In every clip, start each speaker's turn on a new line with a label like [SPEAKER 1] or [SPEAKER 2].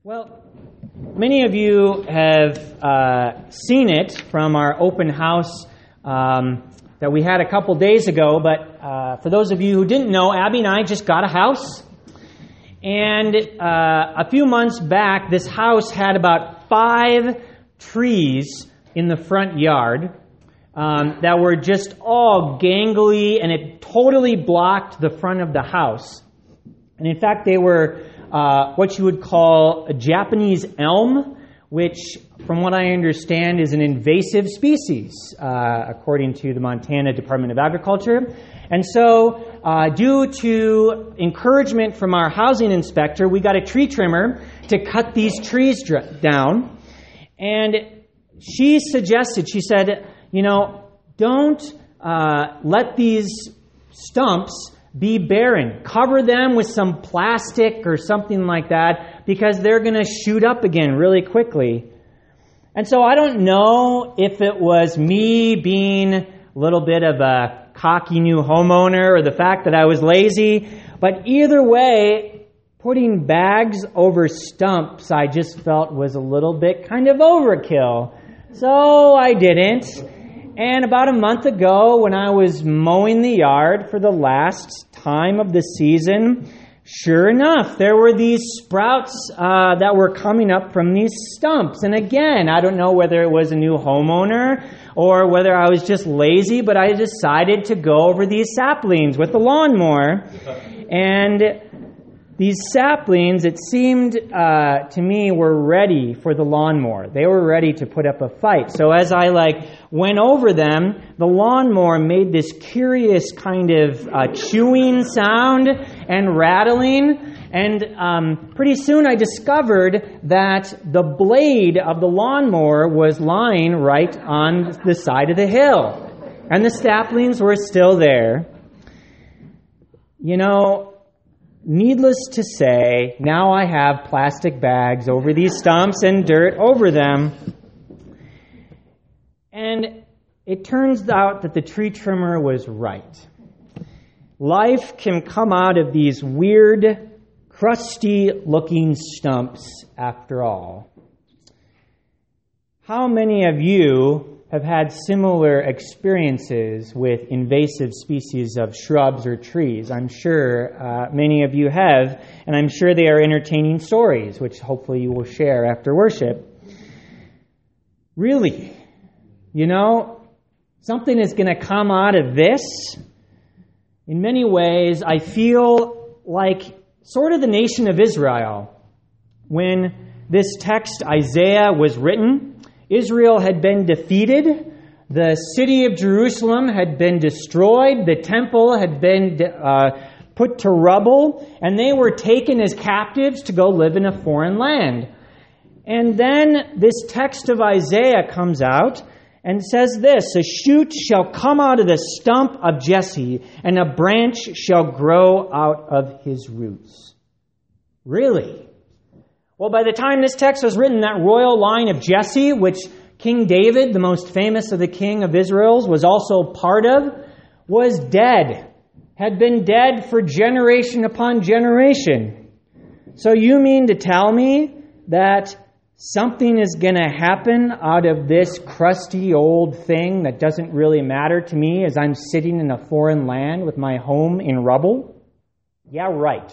[SPEAKER 1] Well, many of you have seen it from our open house that we had a couple days ago, but for those of you who didn't know, Abby and I just got a house. And a few months back, this house had about 5 trees in the front yard that were just all gangly, and it totally blocked the front of the house. And in fact, they were what you would call a Japanese elm, which, from what I understand, is an invasive species, according to the Montana Department of Agriculture. And so, due to encouragement from our housing inspector, we got a tree trimmer to cut these trees down. And she said, don't let these stumps be barren. Cover them with some plastic or something like that, because they're going to shoot up again really quickly. And so I don't know if it was me being a little bit of a cocky new homeowner or the fact that I was lazy, but either way, putting bags over stumps I just felt was a little bit kind of overkill. So I didn't. And about a month ago, when I was mowing the yard for the last time of the season, sure enough, there were these sprouts that were coming up from these stumps. And again, I don't know whether it was a new homeowner or whether I was just lazy, but I decided to go over these saplings with the lawnmower. And these saplings, it seemed to me, were ready for the lawnmower. They were ready to put up a fight. So as I went over them, the lawnmower made this curious kind of chewing sound and rattling. And pretty soon I discovered that the blade of the lawnmower was lying right on the side of the hill. And the saplings were still there. Needless to say, now I have plastic bags over these stumps and dirt over them. And it turns out that the tree trimmer was right. Life can come out of these weird, crusty-looking stumps after all. How many of you have had similar experiences with invasive species of shrubs or trees? I'm sure many of you have, and I'm sure they are entertaining stories, which hopefully you will share after worship. Really, something is going to come out of this. In many ways, I feel like sort of the nation of Israel. When this text, Isaiah, was written, Israel had been defeated, the city of Jerusalem had been destroyed, the temple had been put to rubble, and they were taken as captives to go live in a foreign land. And then this text of Isaiah comes out and says this: "A shoot shall come out of the stump of Jesse, and a branch shall grow out of his roots." Really? Well, by the time this text was written, that royal line of Jesse, which King David, the most famous of the king of Israel, was also part of, was dead, had been dead for generation upon generation. So you mean to tell me that something is going to happen out of this crusty old thing that doesn't really matter to me as I'm sitting in a foreign land with my home in rubble? Yeah, right.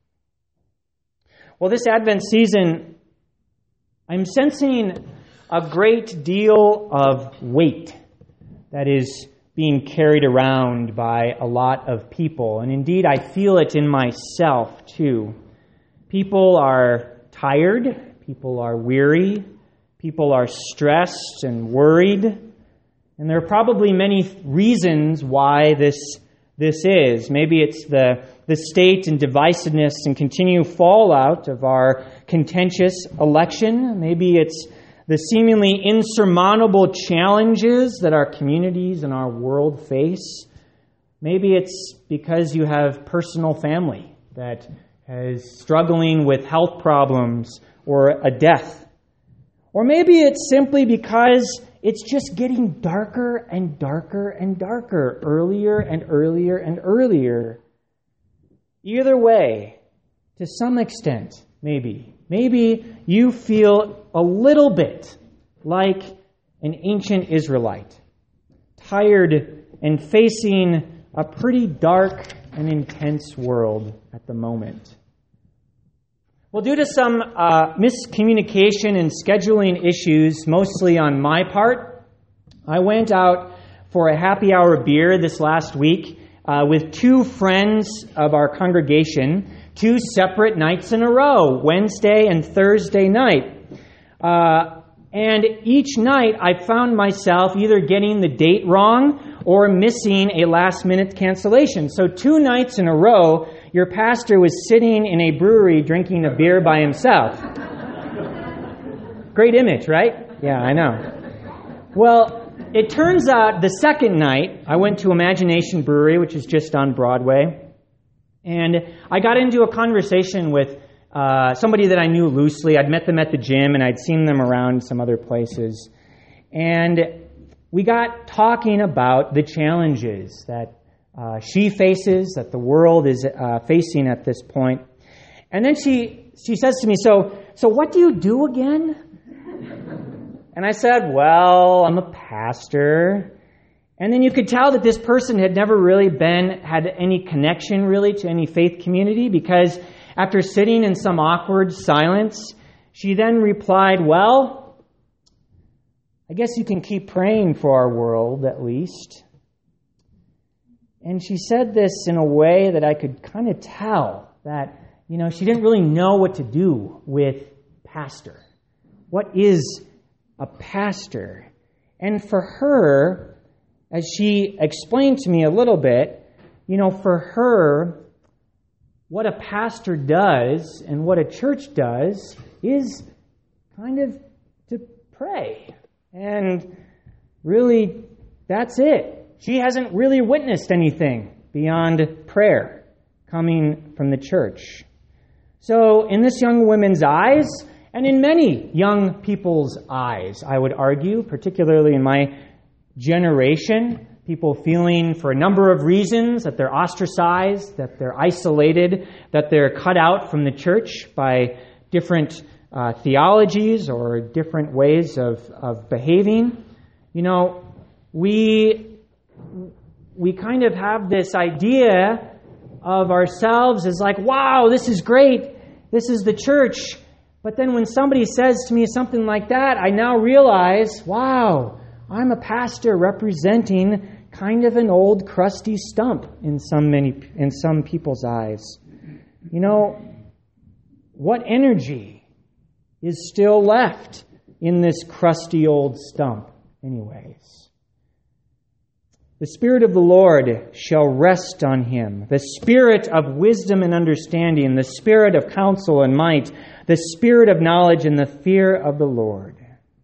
[SPEAKER 1] Well, this Advent season, I'm sensing a great deal of weight that is being carried around by a lot of people. And indeed, I feel it in myself, too. People are tired. People are weary. People are stressed and worried. And there are probably many reasons why this is. Maybe it's the state and divisiveness and continued fallout of our contentious election. Maybe it's the seemingly insurmountable challenges that our communities and our world face. Maybe it's because you have personal family that is struggling with health problems or a death. Or maybe it's simply because it's just getting darker and darker and darker, earlier and earlier and earlier. Either way, to some extent, Maybe you feel a little bit like an ancient Israelite, tired and facing a pretty dark and intense world at the moment. Well, due to some miscommunication and scheduling issues, mostly on my part, I went out for a happy hour beer this last week with two friends of our congregation, 2 separate nights in a row, Wednesday and Thursday night. And each night I found myself either getting the date wrong or missing a last-minute cancellation. So 2 nights in a row, your pastor was sitting in a brewery drinking a beer by himself. Great image, right? Yeah, I know. Well, it turns out the second night, I went to Imagination Brewery, which is just on Broadway, and I got into a conversation with somebody that I knew loosely. I'd met them at the gym, and I'd seen them around some other places. And we got talking about the challenges that she faces, that the world is facing at this point. And then she says to me, so what do you do again? And I said, well, I'm a pastor. And then you could tell that this person had never really had any connection really to any faith community, because after sitting in some awkward silence, she then replied, well, I guess you can keep praying for our world at least. And she said this in a way that I could kind of tell that, she didn't really know what to do with pastor. What is a pastor? And for her, as she explained to me a little bit, for her, what a pastor does and what a church does is kind of to pray. And really, that's it. She hasn't really witnessed anything beyond prayer coming from the church. So in this young woman's eyes, and in many young people's eyes, I would argue, particularly in my generation, people feeling for a number of reasons that they're ostracized, that they're isolated, that they're cut out from the church by different theologies or different ways of behaving. We kind of have this idea of ourselves as like, wow, this is great. This is the church. But then when somebody says to me something like that, I now realize, wow, I'm a pastor representing kind of an old crusty stump in some people's eyes. What energy is still left in this crusty old stump anyways? The Spirit of the Lord shall rest on him, the Spirit of wisdom and understanding, the Spirit of counsel and might, the Spirit of knowledge and the fear of the Lord.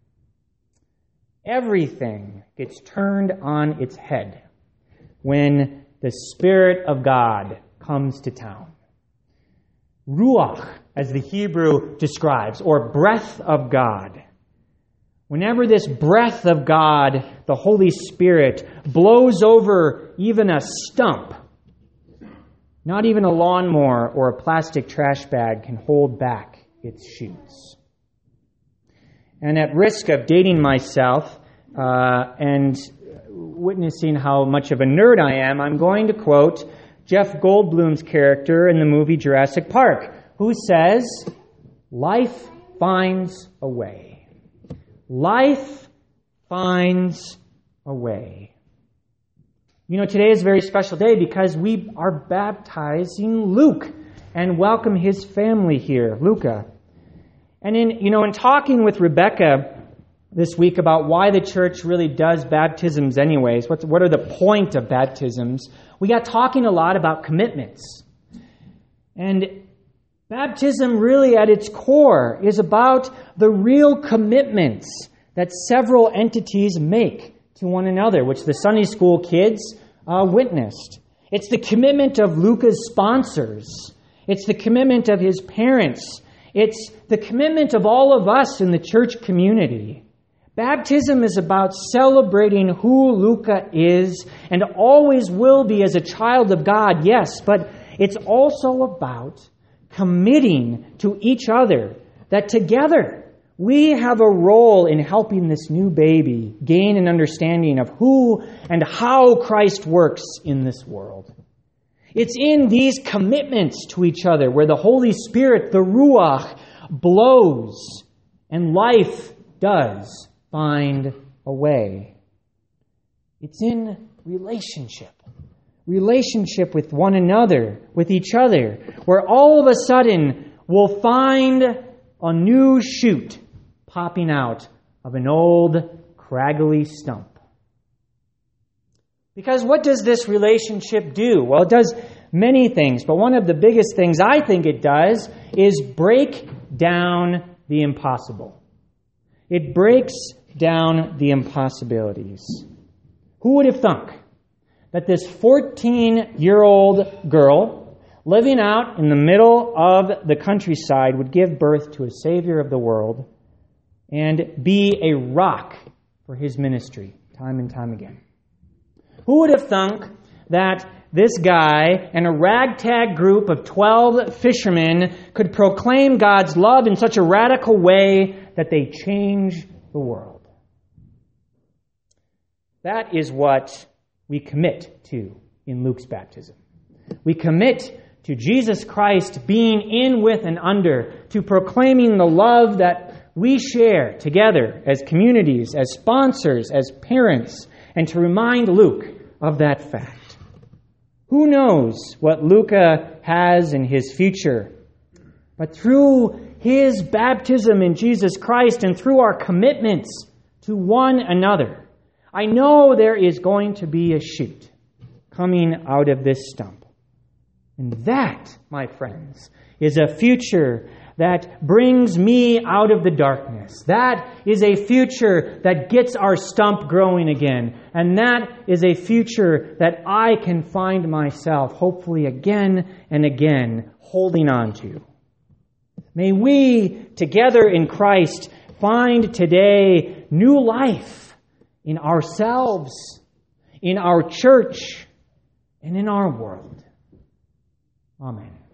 [SPEAKER 1] Everything gets turned on its head when the Spirit of God comes to town. Ruach, as the Hebrew describes, or breath of God. Whenever this breath of God, the Holy Spirit, blows over even a stump, not even a lawnmower or a plastic trash bag can hold back its shoots. And at risk of dating myself and witnessing how much of a nerd I am, I'm going to quote Jeff Goldblum's character in the movie Jurassic Park, who says, "Life finds a way." Life finds a way. Today is a very special day because we are baptizing Luke and welcome his family here, Luca. And in talking with Rebecca this week about why the church really does baptisms anyways, what are the point of baptisms, we got talking a lot about commitments. And baptism really at its core is about the real commitments that several entities make to one another, which the Sunday school kids witnessed. It's the commitment of Luca's sponsors. It's the commitment of his parents. It's the commitment of all of us in the church community. Baptism is about celebrating who Luca is and always will be as a child of God, yes, but it's also about committing to each other that together we have a role in helping this new baby gain an understanding of who and how Christ works in this world. It's in these commitments to each other where the Holy Spirit, the Ruach, blows and life does find a way. It's in relationship with one another, with each other, where all of a sudden we'll find a new shoot popping out of an old, craggly stump. Because what does this relationship do? Well, it does many things, but one of the biggest things I think it does is break down the impossible. It breaks down the impossibilities. Who would have thunk that this 14-year-old girl living out in the middle of the countryside would give birth to a Savior of the world and be a rock for his ministry time and time again? Who would have thunk that this guy and a ragtag group of 12 fishermen could proclaim God's love in such a radical way that they change the world? That is what we commit to in Luke's baptism. We commit to Jesus Christ being in, with, and under, to proclaiming the love that we share together as communities, as sponsors, as parents, and to remind Luke of that fact. Who knows what Luca has in his future? But through his baptism in Jesus Christ and through our commitments to one another, I know there is going to be a shoot coming out of this stump. And that, my friends, is a future that brings me out of the darkness. That is a future that gets our stump growing again. And that is a future that I can find myself, hopefully again and again, holding on to. May we, together in Christ, find today new life in ourselves, in our church, and in our world. Amen.